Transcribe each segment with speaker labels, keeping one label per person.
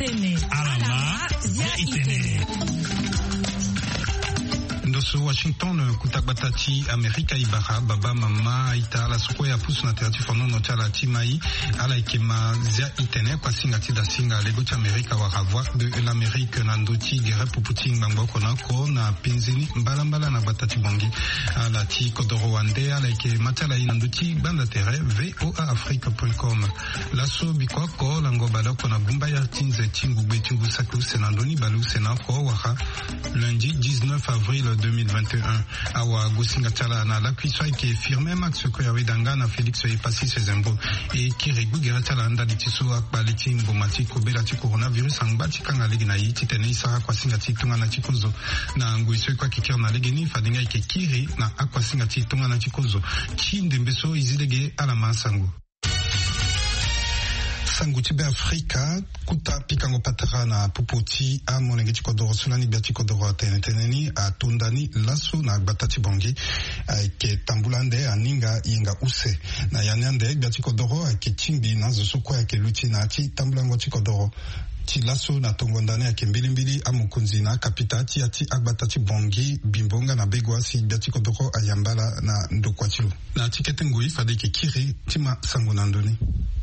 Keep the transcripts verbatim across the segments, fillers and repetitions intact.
Speaker 1: itene alama ya itene.
Speaker 2: Ndoso Washington kutabatati Amerika ibara baba mama ita la soko ya pusu na terati fono no chala timai ala ikema zia itene kwa singa tida singa lego cha Amerika wa ravwa de l'Amérique na ndoti gere puputing bangbo kona ko na pinzini mbala mbala na batati bongi ala ti kodoro wande ala ike matala ina ndoti banda tere v o a afrique point com laso bikoko lango bala kona bumba ya tinze tingu betingu saku senandoni balu senako waha lundi dix-neuf avril deux mille vingt et un awa gosinga tala na la cuisson qui est firmé max ko yawe danga na Félix Epasi Sezembo et qui régugera tala nda litiso akbaliti ngomati ko bela ti coronavirus angbati kanga legina yiti tene isara kwa singa ti tunga na chikozo na nguiso kwa kikyo na legeni fadinga ike kiri na akwa singa ti tunga na chikozo chinde mbeso izilege ala masangu sangu tibe Afrika kuta pikango patara na pupoti a molenge chikodoro sulani bia chikodoro teneteni a tundani laso na batati bongi ke tambulande aninga inga use na yanande bia chikodoro ke chimbi na zosukwa ya ke luchi na ti tambulango chikodoro ti laso na tongondane ya kembilimbili amukunzi na kapitati ati agbatati bongi bimbonga na begwasi bia chikodoro ayambala na ndokwachilo na tikete ngui fadeke kiri tima sangu nandoni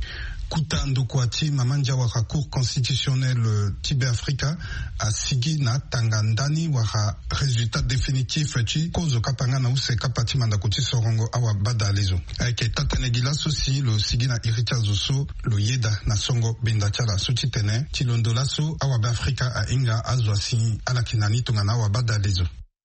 Speaker 2: kuta ndokwati mamanja waka cour constitutionnel tibe Afrika a sigi na tangandani waka résultat définitif ti kozo kapanga na use kapati manda kuti sorongo awa bada lezo ake tatanegila sosi lo sigi na irita zoso lo yeda na songo benda chala suti tene ti londola so awa ba Afrika a inga azwasi ala kinani tunga na awa bada lezo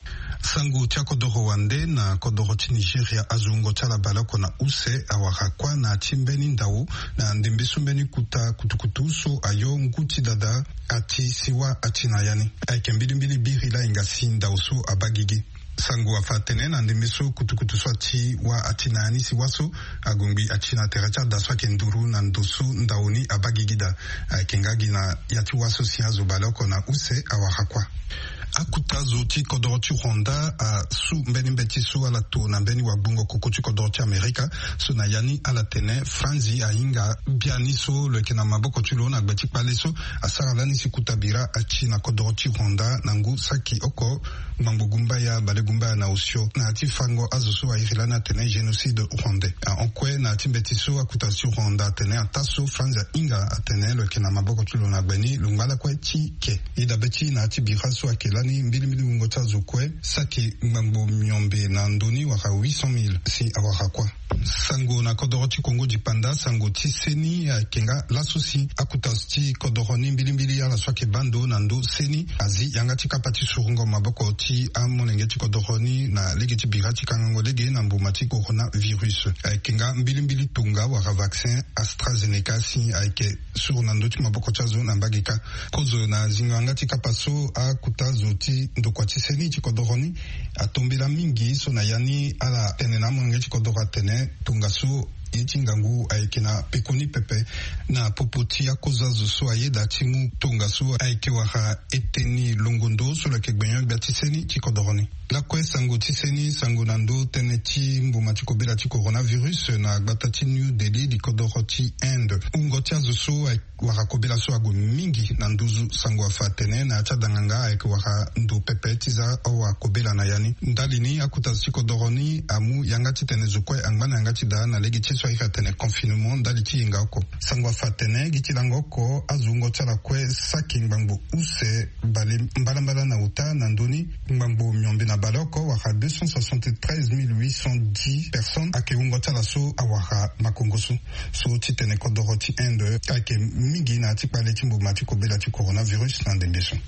Speaker 2: sangu tia kodoro wande na kodoro ti Nigeria azungo chala balako na use awaka kwa na chimbeni ndau na ndembesu mbeni kuta kutukutu so ayo nguti dada ati siwa ati na yani aike mbili mbili biri la ingasi ndau so abagigi sangu wafatene na ndembesu kutukutu so ati wa ati na yani siwaso agumbi ati na teracha da so kenduru na ndosu ndauni abagigida aike ngagi na yati waso siyazo balako na use awaka kwa akuta zoti kodoroti Rwanda a su mbeni mbeti su ala to na mbeni wa bungo kukuchi kodoroti Amerika su na yani ala tene franzi a inga biani so le kena maboko chulo na gbeti pale so a saralani si kutabira a chi na kodoroti Rwanda na ngu saki oko mambo gumba ya bale gumba na usio na ati fango azusu a irilana tene genocide rwandais a onkwe na ati mbeti su akuta si Rwanda tene a taso franzi a inga a tene le kena maboko chulo na gbeni lumbala kwe chi ke ida beti na ati bira su akela ni mbili mbili ngota zukwe saki mambo myombe na ndoni waka huit cent mille si awaka kwa sango na kodoroti Kongo jipanda sango tiseni ya kenga lasosi akutasti kodoroni mbili mbili ya la swake bando na ndo seni azi yanga tika pati surungo maboko ti amonenge ti kodoroni na lege ti birati kangango lege na mbumati coronavirus kenga mbili mbili tunga waka vaccin AstraZeneca si aike suru na ndo ti maboko chazo na mbagika kozo na zinganga tika paso akutazo ti ndokwati seni ti kodoroni atombela mingi so na yani ala tene na monenge ti kodoro tene tungaso iti ngangu aike na pekoni pepe na popoti ya koza zoso ayeda timu tungaso aike waka eteni longondo so la kegbenyo biatiseni ti kodoroni la kwe sango tiseni sango nando tene ti mbuma ti kobela ti coronavirus na gbata ti New Delhi di kodoro ti Inde ungo ti azoso waka kobela so ago mingi na nduzu sango afa tene na atia danganga aike waka ndo pepe ti za awa kobela na yani ndalini akuta ti kodoroni amu yanga ti tene zokwe angbana yanga ti da na legi ti so ika tene confinement ndali ti yinga oko sango afa tene gi ti langa oko azungo ti ala kwe saki ngbangbo use bale mbalambala na uta na ndoni ngbangbo myombe na baloko waka deux cent soixante-treize mille huit cent dix personnes ake ungo ti ala so awaka makongoso so ti tene kodoro ti Inde ake mingi na ti kpale ti mbuma ti kobela ti coronavirus na ndembe so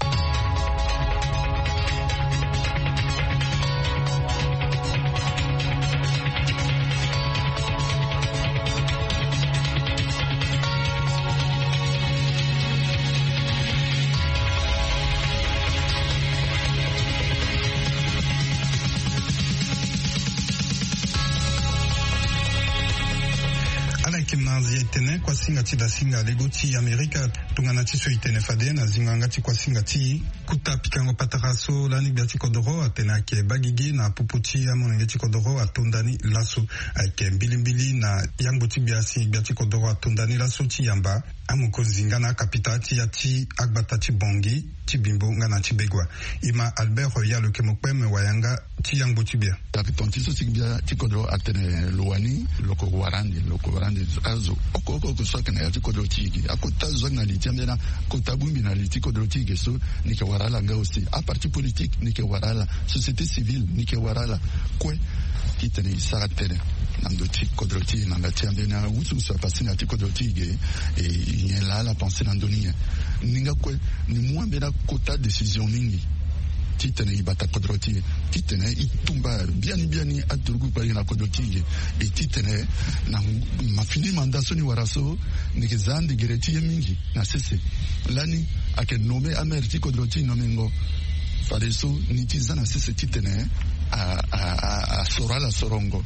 Speaker 2: itene kwa singa ti da singa lego ti Amerika tungana ti so itene fade na zinganga ti kwa singa ti kuta pikango pataraso lani biati kodoro atena ke bagigi na puputi amonenge ti kodoro atondani laso ake mbilimbili na yango ti biasi biati kodoro atondani laso ti yamba amokonzi ngana kapita ti ya ti agbata ti bongi ti bimbo ngana ti begwa ima Albert ya lo kemokpem wayanga ti yango ti bia
Speaker 3: tonti so bia ti kodoro atene luani loko warandi loko warandi azo oko oko ko so kana ya ti kodoro ti gi akota zo na li tiamena kota bumbi na li ti kodoro ti gi so ni ke warala nga aussi a parti politique ni ke warala société civile ni ke warala kwe ki tene sara tene nando ti kodoro ti nanga tiamena wusu so pasina ti kodoro ti gi e ni la la pensée nandoni ninga kwe ni muambena kota décision ningi titene ibata kodroti titene itumba biani biani aturgu pari na kodroti e titene na mafini mandasoni waraso nikizandi gereti mingi na sese lani ake nome amerti kodroti nomengo fareso nitizana sese titene a a a sorala sorongo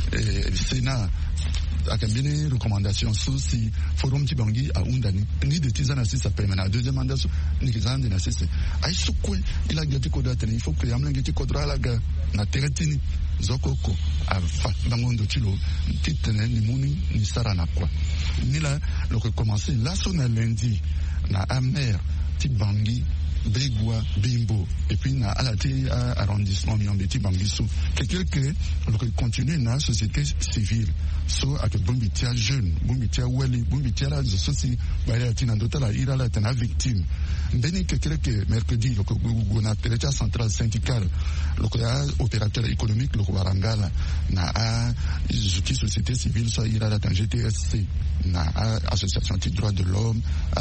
Speaker 3: e sena akambini recommandation souci forum tibangi a undani ni de tizana sisa pemena deuxième mandat ni kizandi na sisi ai sukwe ila gati ko date il faut que yamlengi ti kodra ga na teretini zokoko a fa bangondo tilo titene ni muni ni sara na kwa ni la lo que commencer la sona lundi na amer tibangi Begwa, Bimbo, et puis na alati arrondissement Miambeti Bangiso. Quelqu'un que continue na société civile, so avec Bombitia jeune, Bombitia Wali, Bombitia la société, Bayati Nandota la ira la tena victime. Beni quelqu'un que mercredi, le Gona Terecha centrale syndicale, le opérateur économique, le Warangala, na a société civile, so ira la G T S C, na association de droits de l'homme, a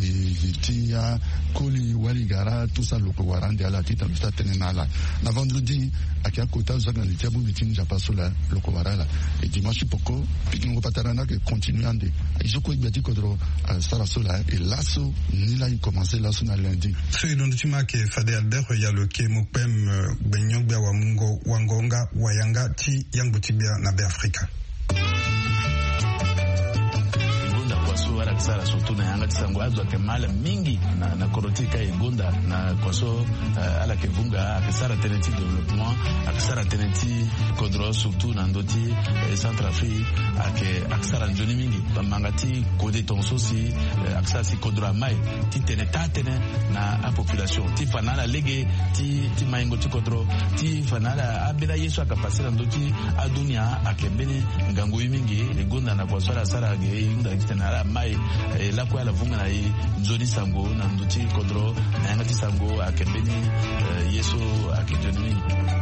Speaker 3: Bombitia, Koli Wali. Gara tout ça le warande ala tita msta tenenala na vendredi akia kota zona le tiabu meeting ja paso la le warala et dimanche poko pikingo patarana que continue ande izoko ibati kodro sara sola et lasso ni là il commençait lasso na lundi
Speaker 2: c'est dans le que Fade Albert ya le kemopem benyongbe wa mungo wangonga wayanga ti yangutibia na be Afrika
Speaker 4: wala kisara surtout na yanga tisango azo ke mala mingi na na korotika egonda na kwaso uh, ala ke vunga akisara tenenti développement akisara tenenti kodro surtout na ndoti eh, Centrafrique ake akisara njoni mingi bamangati kode tonso si eh, akisara si kodro mai ti teneta tene na a population ti fanala lege ti ti maingo ti kodro ti fanala abira yesu akapasira ndoti adunia akembeni ngango mingi egonda na kwaso la sara ge inda kitana mai eh, la kwa la vunga na i nzoni sango na nduti kodro na yanga ti sango akembeni eh, yeso akijoni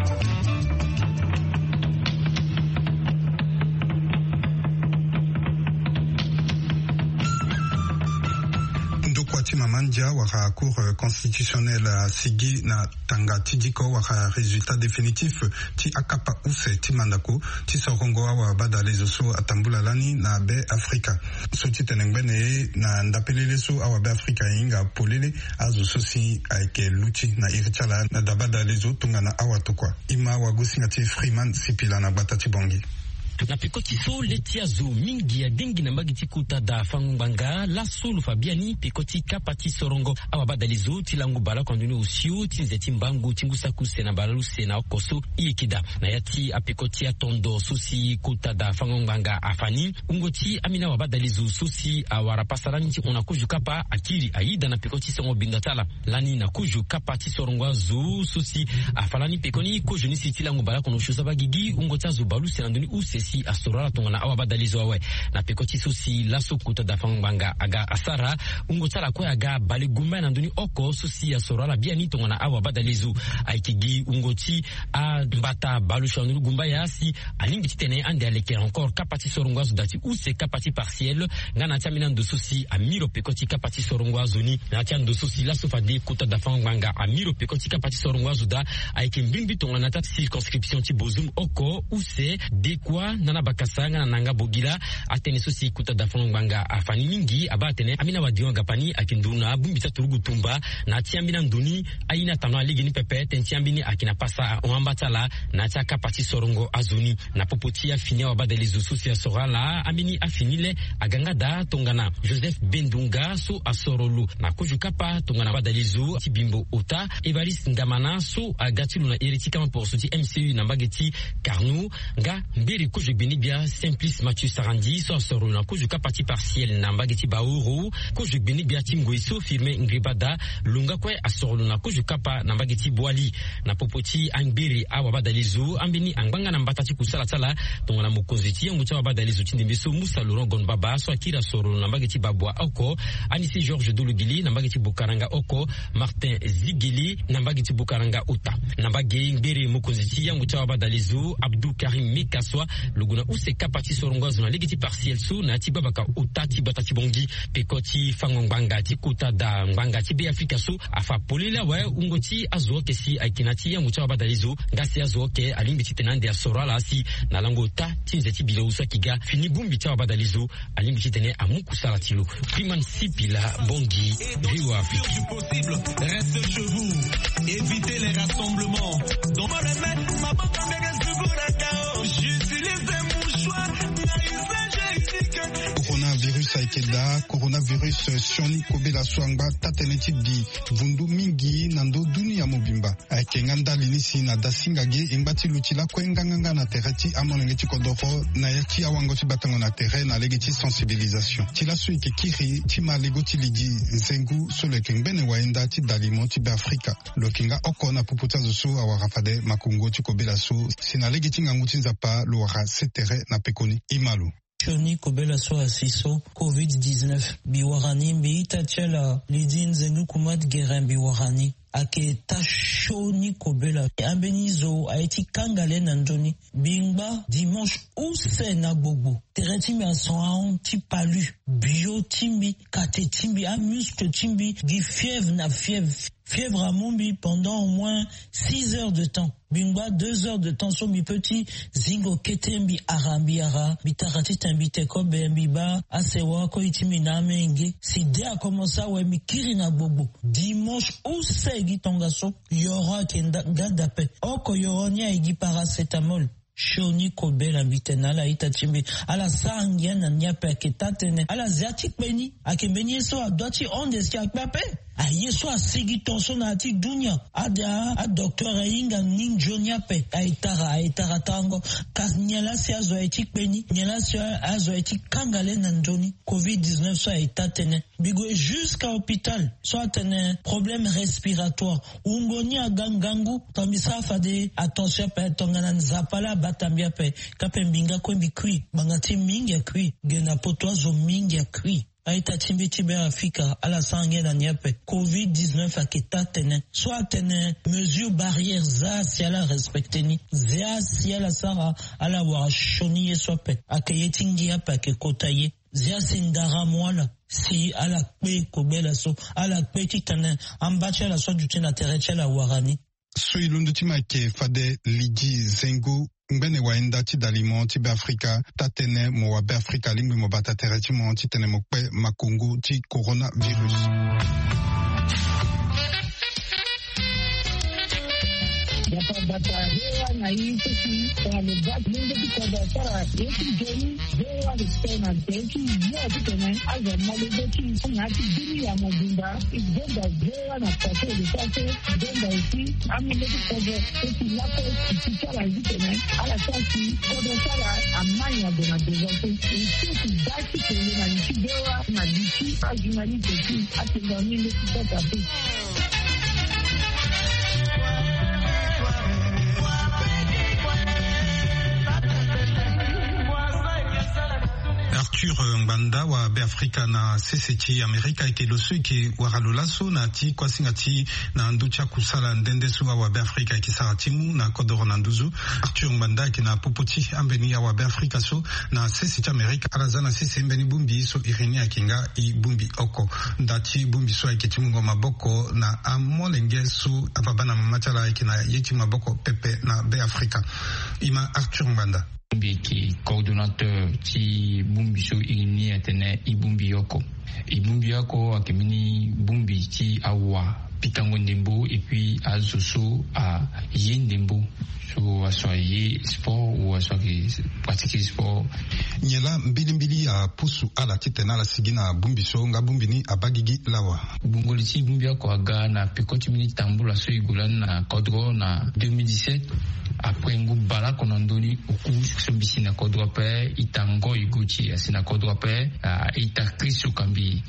Speaker 2: Mamanja waka cour constitutionnelle sigi na tanga tidiko waka résultat définitif ti akapa use ti mandako ti sorongo wa bada les oso atambula lani na be Afrika so ti tenengbene na ndapelele so awa be Afrika inga polele azo sosi aike luchi na irichala na dabada les otunga na awa tokwa ima wagusinga ti Freeman sipila na bata ti bongi
Speaker 5: na pikoti so letia zo mingi ya dingi na magiti kuta da fangubanga la solo fabiani pikoti kapati sorongo awa badalizo tilangu bala kondunu usio tinzeti mbangu tingusa kuse na balalu sena okoso ikida na yati apikoti ya tondo susi kuta da fangubanga afani ungoti amina wabadalizo susi awara pasarani ti ona kuju kapa akiri aida na pikoti songo bindatala lani na kuju kapati sorongo zo susi afalani pikoni kuju nisi tilangu bala kono shusaba gigi ungota zo balu sena nduni use si asura tongana awa badalizo awe na pekoti susi laso kuta da fangubanga aga asara ungotala kwa aga baligumba na nduni oko susi asura la biani tongana awa badalizo aikigi ungoti a mbata balusha nduni gumba yasi alingi titene ande aleke encore kapati sorongwazo dati use kapati partiel ngana tamina ndo susi amiro pekoti kapati sorongwazo ni na tia ndo susi laso fade kuta da fangubanga amiro pekoti kapati sorongwazo da aiki mbimbi tongana tati circonscription ti bozum oko use dekwa nana bakasanga na nanga bogila atene sosi kuta da fongbanga afani mingi abatene amina wadiwa gapani akinduna bumbita turugutumba na tiambina nduni aina tamna ligini pepe tentiambini akina pasa oambatala na chaka parti sorongo azuni na popotia fini wa badelizo sosi asorala amini afinile agangada tongana Joseph Bendunga so asorolu na kujukapa tongana badelizo tibimbo ota Evariste Ndamana so agatilu na eritika maporsuti M C U na mbageti Carnou nga mbiri kujubini bia Simplice Mathieu Sarandi so asorolu na kujuka parti partiel na mbageti Baouro kujubini bia Timgoiso firme Ngribada lunga kwe asorolu na kujukapa na mbageti Boali na popoti angbiri awa badalizo ambini angbanga na mbatati kusala tala tongana mukonziti yangu cha badalizo tindimbiso Musa Laurent Gonbaba so akira sorolu na mbageti Babwa oko Anisi Georges Dolugili na mbageti Bukaranga oko Martin Zigili na mbageti Bukaranga uta na mbagi ngbiri mukonziti yangu cha badalizo Abdou Karim Mikaswa luguna use kapati sorongozo na ligiti partiel su na tibabaka uta tibata tibongi pekoti fangongbanga tikuta da ngbanga tibe Afrika su afa polila we ungoti azoke si aikinati yangu cha badalizo ngasi azoke alimbiti tenande asorala si na lango ta tinze tibilo usa kiga fini bumbi cha badalizo alimbiti tene amuku salatilo Priman Sipila bongi Rio Afrique.
Speaker 1: Reste chez vous, évitez les rassemblements. Dans ma remède, ma banque américaine se goûte à chaos. J'utilise des mouchoirs,
Speaker 2: coronavirus aikeda coronavirus sioni kobela swangba tateneti di vundu mingi nando dunia mobimba akenganda linisi na dasingage imbati lutila kwenganga na tereti amonengeti kodoro na yati awangoti batango na terre na legeti sensibilisation tila suike kiri tima legoti lidi nzengu sole kengbene waenda ti dalimo ti be Afrika lokinga oko na puputa zoso awarafade makungo ti kobela so sina legeti nganguti nzapa loara setere na pekoni imalu
Speaker 6: Shoni kobela so asiso covid dix-neuf biwarani mbiita tchela lidin zengu kumat geren biwarani ake ta shoni kobela ambenizo aiti kangale nandoni bingba dimanche ou se na gbogbo tereti mi ason ti palu bio timbi kate timbi a muscle timbi gi fièvre na fièvre fièvre à Mombi pendant au moins six heures de temps. Bingba deux heures de temps sur mi petit zingo ketembi arambiara bitarati tambi tekobe mbiba asewa ko itimi na menge si de a commencé ouais mi kirina bobo dimanche ou segi tongaso yora kenda gadape oko yoronia igi paracetamol Shoni kobela mbitena la itachimbi ala sangia na nyape ketatene ala ziatik beni akembeni so adoti ondes ki akpape a yeso a sigi tonso na ati dunya ada a docteur inga ning jonia pe a itara a itara tango kas nyala si azo etik beni nyala si azo etik kangale nandoni covid dix-neuf so a itatene bigo jusqu'à hôpital so atene problème respiratoire ungoni agangangu tambisa fade attention pe tongana nzapala batambia pe kape mbinga kwembi kwi bangati mingi ya kwi gena potwazo mingi ya kwi aita timbi tibe Afrika ala sange na nyepe covid dix-neuf akita tene soit tene mesure barrière za si ala respecte ni za si ala sara ala wa shoni yesope akayetingi hapa akekotaye zia sindara mwala si ala kwe kobela so ala kwe titane ambache la so dutina tereche la warani
Speaker 2: so ilundu tima ke fade ligi zengu Mbene waenda ti dalimo ti be Afrika tatene mo wa be Afrika lingwi mo bata tereti mo ti tene mo kwe makungu ti coronavirus.
Speaker 7: Bata hewa na hizo si kwa mbati mungu kwa bara yetu jeni hewa distena yetu yote tena aza malezi na ati dini ya mobimba igenda hewa na pato lisase igenda usi amilezi kwa yetu lapo kichara yitena ala sasi kwa sala amanya dona dezote yetu basi kwa na nchi hewa na nchi ajumani tetu ati ngamile kwa tabi.
Speaker 2: Arthur Ngbanda wa be Afrika na seseti Amerika ike losu ike waralolaso na ti kwasingati na nducha kusala ndendesu wa be Afrika ike saratimu na kodoro na nduzu. Arthur Ngbanda ike na popoti ambeni ya wa be Afrika so na seseti Amerika alazana sese mbeni bumbi so irini akinga i bumbi oko ndati bumbi so ike timungo maboko na amolenge su apabana mamachala ike na yeti maboko pepe na be Afrika ima Arthur Ngbanda.
Speaker 8: qui coordonnateur ti bumbi so ini atene ibumbi yoko ibumbi yoko akemini bumbi ti awa pikango ndembo et puis azoso a yendembo so asoye sport ou asoye pratiquer sport
Speaker 2: nyela mbili mbili ya pusu ala titena la sigina bumbi so nga bumbi ni abagigi lawa
Speaker 8: bungoli ti bumbi yoko aga na pekoti mini tambula so igulana na kodro na deux mille dix-sept après ngu bala konandoni oku so bisina kodro pe itango iguchi asina kodro pe ita kristo kambi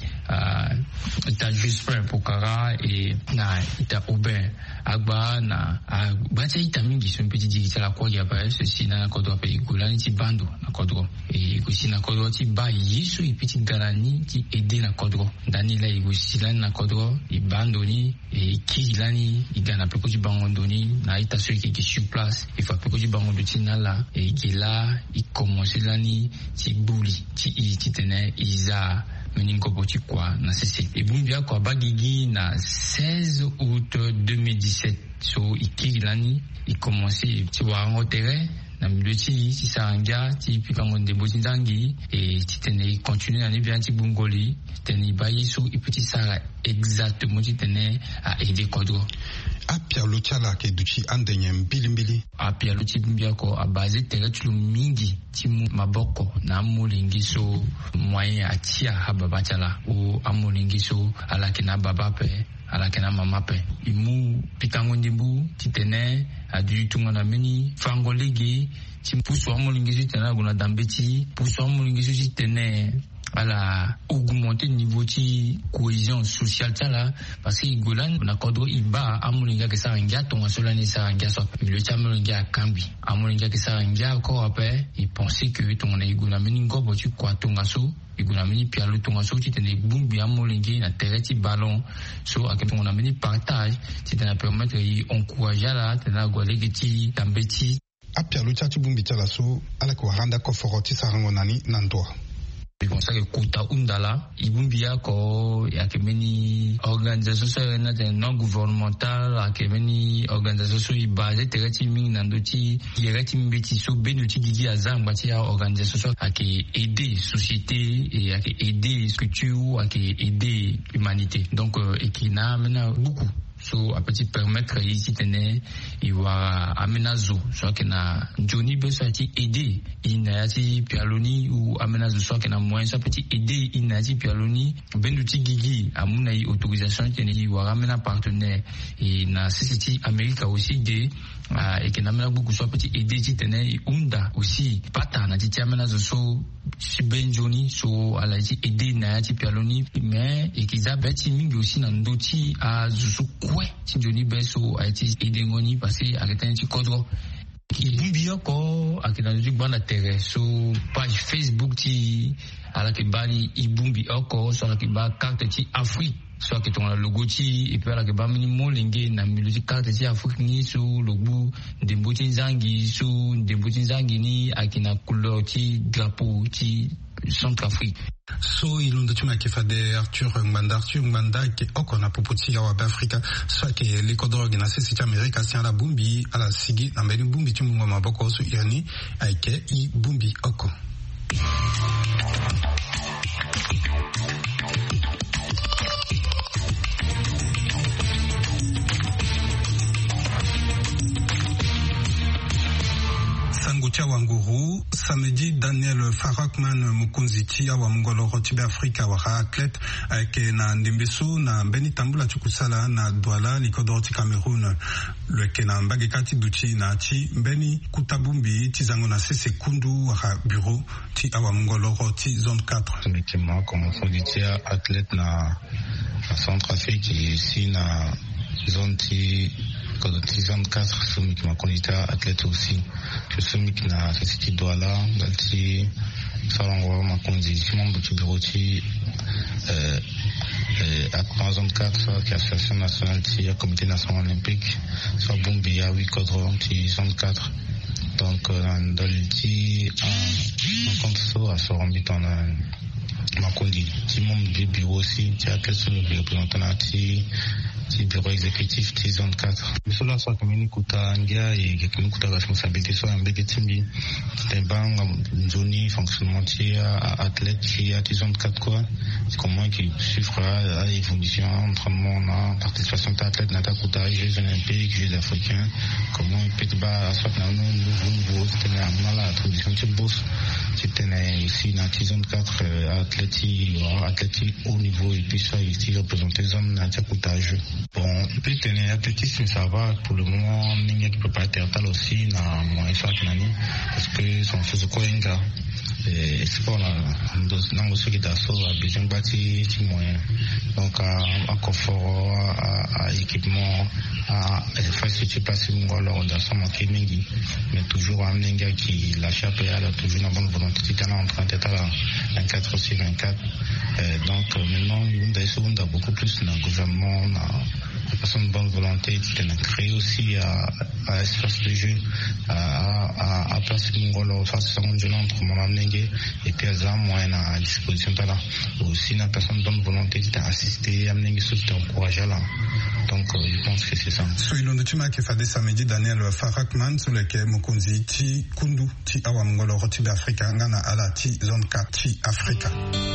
Speaker 8: ita jusper pokara et na ita oben agba na bacha ita mingi so petit digita la kwa ya ba ceci na kodro pe igulani ti bando na kodro e iguchi na kodro ti ba yesu i petit garani ti aider na kodro dani la iguchi la na kodro i bando ni e kilani igana pe ko ti bangondoni na ita so ki sur place il faut que tu bango de tinala et qui là il commence l'année ti bouli ti ti tene isa meningo boti quoi na cc et bumbia quoi bagigi na seize août deux mille dix-sept so iki l'année il commence ti wa ngotere na milieu ti ti sanga ti pikango de botindangi et ti tene continue na bien ti bungoli tene bayi so et petit sara exactement ti tene a aider kodro
Speaker 2: apia luchala ke duchi andenye mbili mbili
Speaker 8: apia luchi mbia ko abaze teretulu mingi timu maboko na amulingi so moyen atia hababachala ou amulingi so alakina babape alakina mamape imu pikango ndimbu titene adu tunga na mini fangolegi timu puso amulingi so tena guna dambeti puso amulingi so titene ala augmenter niveau ti cohésion sociale tala parce que golan na kodro iba amulinga ke saranga tonga solani saranga so le chamulinga kambi amulinga ke saranga ko après il pensait que tonga iguna meningo botu kwa tonga so iguna meni pialo tonga so ti tene bumbi amulinga na tereti ballon so aketonga na meni partage ti tena permettre i encourager la tena golegi ti tambeti
Speaker 2: apia lucha ti bumbi tala so ala ko handa ko foroti sarango nani nandwa
Speaker 8: comme ça que kuta undala ibumbia ko ya kemeni organisation non gouvernementale ya kemeni organisation i basé tereti mingi nandoti yereti mbeti so benuti gigi azamba ti ya organisation a ke aider société et a ke aider culture a ke aider humanité donc et qui n'a maintenant beaucoup so a petit permettre ici tene iwa amenazo so que na Johnny beso ti aider ina ti pialoni ou amenazo so que na moyen so petit aider ina ti pialoni bendu ti gigi amuna i autorisation tene iwa amena partenaire et na C C T America aussi de et que na mena beaucoup so petit aider ti tene unda aussi pata na ti amenazo so si ben Johnny so ala ti aider na ti pialoni mais et qu'ils abeti mingi aussi na ndoti a zusu ouais si Johnny Beso a été aidé ngoni parce que avec un petit code qui bumbi ko akina du bana terre so page Facebook ti ala ke bani ibumbi ko so ala ke ba carte ti Afrique so ke ton logo ti et puis ala ke ba minimo linge na milieu carte ti Afrique ni so logo de botin zangi so de botin zangi ni akina couleur ti drapeau ti Centrafrique.
Speaker 2: So ilunda tuma ke fade Arthur Nganda Arthur Nganda ke okona popoti ya wa Afrika so ke l'Ecuador na sisi cha America si ala bumbi ala sigi na mbeni bumbi timu ngoma maboko so yani aike i bumbi oko Sangucha Wanguru, samedi Daniel Farakman Mukunziti wa Mngoloro Tibe Afrika wa athlète ke na ndembeso na Beni Tambula Chukusala na Douala l'Ecuador ti Cameroun le ke na mbagekati duchi na ti Beni Kutabumbi ti zango na sese kundu wa bureau ti awa Mngoloro ti zone quatre.
Speaker 9: Effectivement, comme Mukunziti athlète na Centrafrique ici na zone ti zone quatre soumi qui m'a conduit athlète aussi je soumi qui n'a fait Douala dalti salongo m'a conduit membre du bureau ti euh à zone quatre qui est association nationale ti comité national olympique soit Bumbi à huit cadres ti zone quatre donc dans le ti en compte ça à se rendre en ma conduit ti membre du bureau aussi ti à quel sont le représentant ti ti bureau exécutif de zone quatre. Cela soit comme une kuta ngia et que nous kuta responsabilité soit un bégetimbi. C'est bang zone fonctionnement tia athlète qui a zone quatre quoi. C'est comment qui suivra l'évolution entraînement participation d'athlètes nata kuta Jeux olympiques, Jeux africains. Comment il peut ba soit na nouveau nouveau c'était na la tradition de boss. C'était ici dans zone quatre athlètes athlètes haut niveau et puis ça ici représenter zone nata kuta jeu. Bon, puis tenir athlétisme ça va pour le moment ninga qui peut pas être tal aussi na moins ça nani parce que son chose quoi inga et sport là dans ce qui d'asso a besoin bâti petit moyen donc à confort à équipement à faciliter passer alors dans son manqué mingi mais toujours un ninga qui lâche à la toujours une bonne volonté qui est en train d'être là vingt-quatre sur vingt-quatre donc maintenant on a beaucoup plus dans le gouvernement la personne de bonne volonté qui a créé aussi à, à espace de jeu à, à, à place de Mongolo face à un jeune entre mon amnengue et puis à moyen à disposition de là aussi une personne de bonne volonté qui a assisté à amnengue qui t'a encouragé là donc euh, je pense que c'est ça.
Speaker 2: Soy le nutuma qui fait des samedi Daniel Farakman sur lequel Mokonzi ti kundu ti awa Mongolo roti d'Afrique ngana ala ti zone quatre ti Africa.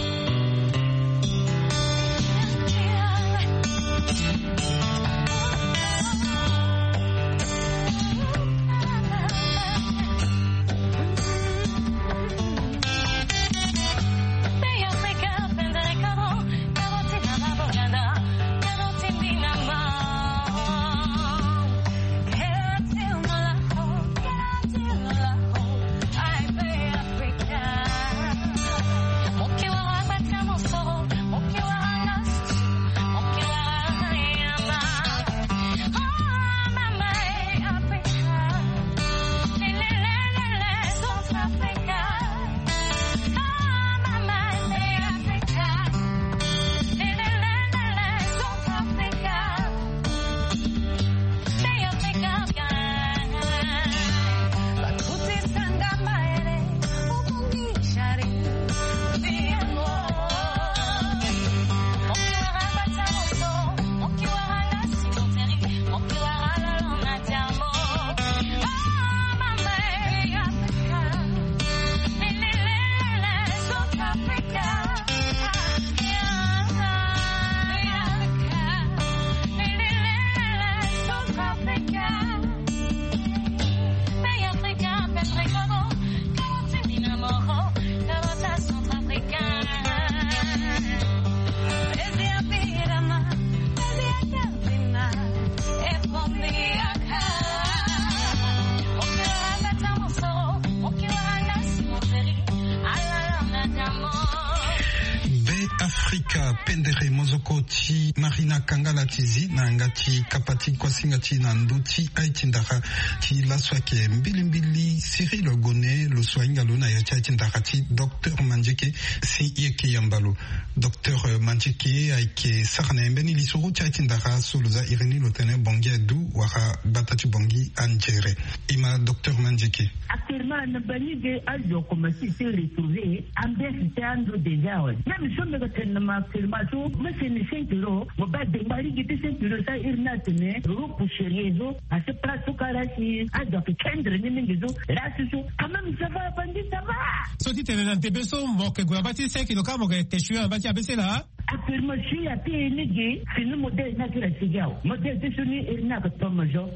Speaker 2: Pendere mozoko ti Marina Kangala tizi na ngati kapati kwa singati na nduti aitindaka ti laswa ke mbili mbili Cyril Gone lo soinga lo na ya aitindaka ti Docteur Manjeke si yeke yambalo Docteur Manjeke aike sarna mbeni lisoro ti aitindaka soluza irini lo tene bongi adu waka batati bongi anjere ima Docteur Manjeke.
Speaker 7: Actuellement na bani de ajo commencer se retrouver en baisse ando déjà même si on me ma affirmation mais c'est une ceinture mo ba de mari qui te ceinture ça irna tene rupu sheriezo à ce place karachi à donc kendre ni mingizo rasiso quand même ça va bandi ça va
Speaker 10: so ti tene na tebeso mo ke gwa bati se ki lokamo ke keshu abati abese la
Speaker 7: affirmation ya pe nigi fini modèle na kira sigao modèle de suni irna ka tomajo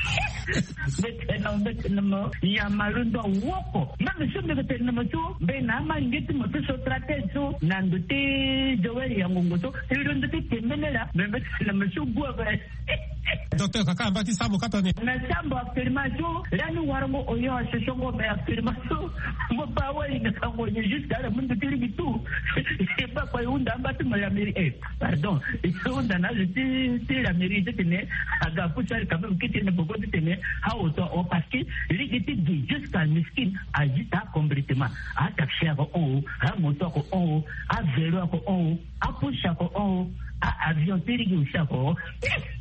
Speaker 7: maintenant maintenant ya marundo woko même si me tene mo to be na ma ngeti mo to so trater so nandote Joel Yangongoto, et le ndete temenela, mais na monsieur Boaba.
Speaker 10: Docteur Kaka Mbati Sambo Katone.
Speaker 7: Na Sambo affirmation, là nous warmo oyo ce songo mais affirmation, mo ba wali na kango jusqu'à la monde de tout. C'est pas quoi on a battu ma mairie. Pardon, et on a na je la mairie de tenir aga poussar quand même qui tenait beaucoup de tenir ha auto parce que l'égalité dit jusqu'à miskin agita complètement. A taxer au ha moto au a vélo au a poussar au a avion térigi au chaco.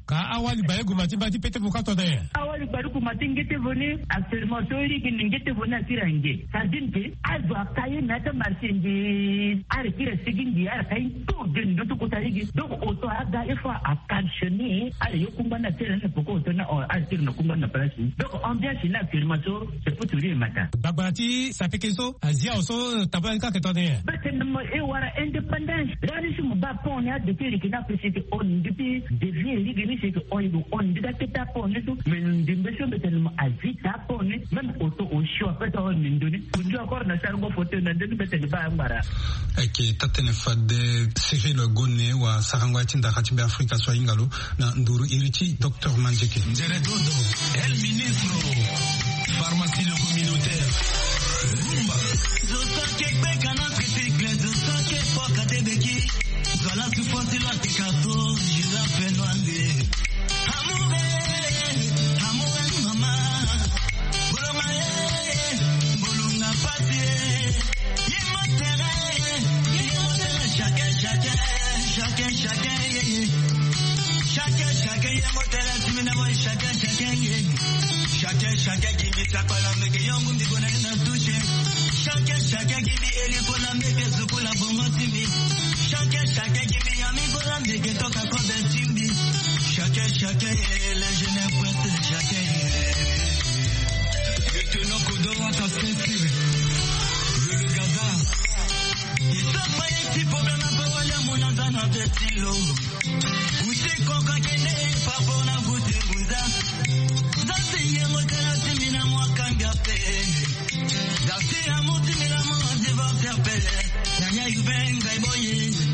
Speaker 10: ka awali baye gumati bati pete bukato de
Speaker 7: awali baru kumati ngete venu actuellement tori ki ngete venu asirange sadinte azwa kaye nata marchandise are kira sigindi are kaye to gendo to kotarigi donc auto aga efa akashoni are yokumba na tele ne poko auto na are tele na kumba na place donc ambiance na actuellement so c'est pour tout le matin
Speaker 10: bagbati ça fait que so azia oso tabanka que tone
Speaker 7: bete no e wara independence radi mu ba pon ya de kiri kina pesite on depuis devient rigini c'est que on on dit que ta pon tout mais ndimbeso bete no azita pon même auto au show peut on ndoni kunjo encore na sargo photo na ndoni bete ba ngara
Speaker 2: eke tatene fade Cyril Gone wa sarangwa tinda katibe Afrika so ingalo na nduru iriti docteur Manjeke
Speaker 1: Njere Dodo el ministro pharmacie le communautaire Rumba je sens que beka na critique je sens que poka de beki voilà tu fonti la tikato je la penwande amure amure mama bolonga bolonga pati yemotere yemotere chacun chacun chacun chacun chacun chacun yemotere timina moi chacun chacun chacun chacun qui me takola meke yongu ndikona na touche chacun chacun qui me elikola meke zukola bongo timi chacun chacun qui me yami kola meke toka kobe timbi chacun chacun les jeunes pointes chacun Lieutenant Kodo atasensire je le gaza il se paye si problème un peu wala monanda na betilo uche koka kene papo na buti buza zasi yemotera timina mwakanga pe zasi amuti mina mo divorce pe nyanya yubenga iboye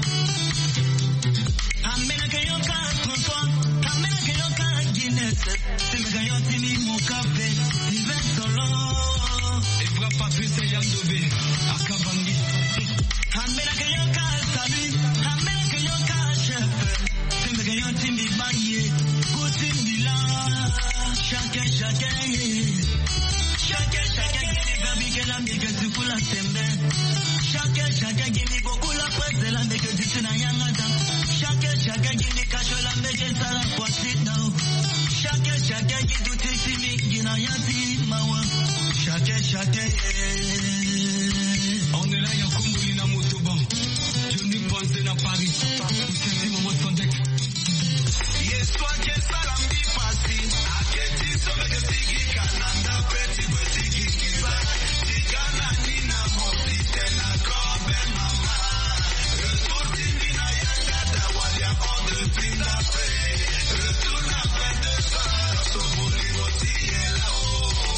Speaker 1: amena ke yoka trompo amena ke yoka Guinness timga yotimi mukape inventolo evra patrice yandobe akabangi amena ke yoka sabi amena ke yoka chef timga yotimi baye kutindila chacun chacun chacun chacun qui va bien la mike tu kula tembe chacun chacun qui ni beaucoup la presse la mike tu tina yangada chacun chacun qui ni cache la mike sala kwasita chacun chacun qui doute timi gina yati mawa chacun chacun on est là ya kumbuli na motoba je ne pense na Paris ou c'est mon sondek yes toi que salam di pasi aketi so que sigi kananda peti peti kiba sigana nina moti tena kobe mama retour divina yanga da walia on de pinda pre retour na pende sa so boli moti ela o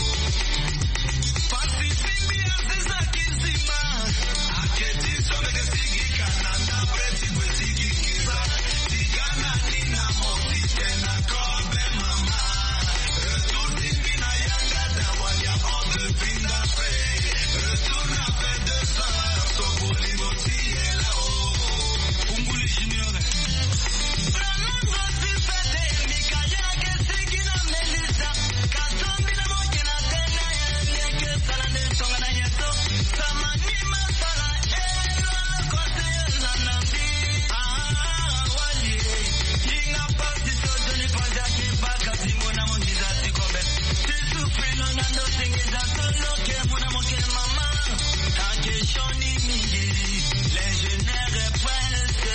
Speaker 1: pasi simbi azza kizima aketi so que sigi kananda peti peti kiba sigana nina moti tena kobe mama retour divina yanga da walia on de pinda pre retour na pende sa so boli moti ela o Kumbuli junior Fernando Silvete Mikaya ke sigina Melissa Katombi na mokina tena yeke sala ne songa na yeto Samani masala elo kote na nambi ah wali inga pasi so toni paja ki baka simona mongiza tikobe Tisu frino nando singiza solo ke muna moke mama Ake shoni mingiri Legionnaire prince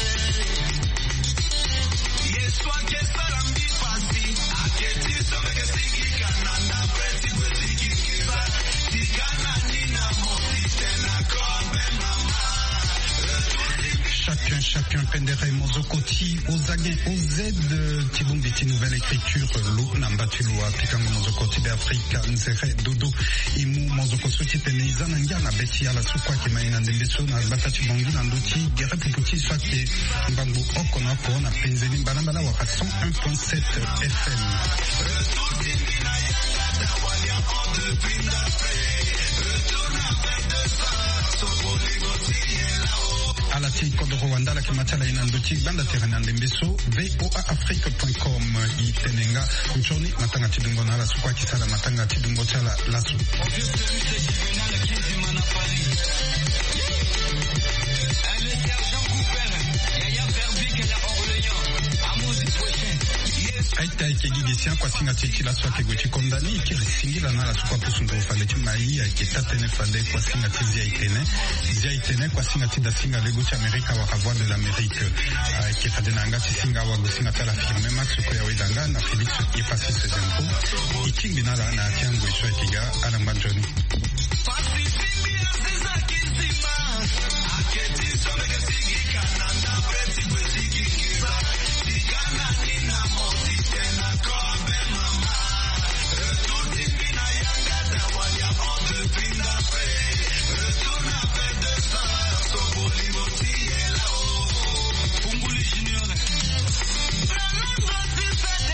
Speaker 1: Yeswa ke salam di pasi Aketi so ke sigi kananda preti preti kiba Sigana nina moti tena kobe mama
Speaker 2: chacun chacun pendere mozokoti ozage oz tibumbi nouvelle écriture lo nambatulwa pikango mozokoti de Afrika nzere dodo imu mozokosuti pene izana ngana beti ala sukwa ke maina ndembeso na batati bongi na ndoti gere puputi swake mbangu okona po na penzeni mbalambala waka cent un virgule sept F M
Speaker 1: Retour divina yanga da walia on de pinda pre retour na pende sa so boli moti ela o
Speaker 2: alati kodo Rwanda la kimatala ina ndoti banda terena ndembeso voa afrique point com itenenga mchoni matanga tidungo na la sukwa kisala matanga tidungo chala lasu
Speaker 1: Yes,
Speaker 2: aita ikegigisia kwa singa tiki la swake gwe chikondani ikiri singila na la sukwa pusundu ufale chimai aike tatene fale kwa singa tizia itene zia itene kwa singa tida singa lego cha Amerika wa Voix de l'Amérique aike fadena ngati singa wa gusinga tala firme max ko ya wedanga na Felix Epasi Sezempo ikingi na la na atiango iswa ikiga alambanjoni
Speaker 1: Aketi so mega sigi kananda preti kwe sigi kiza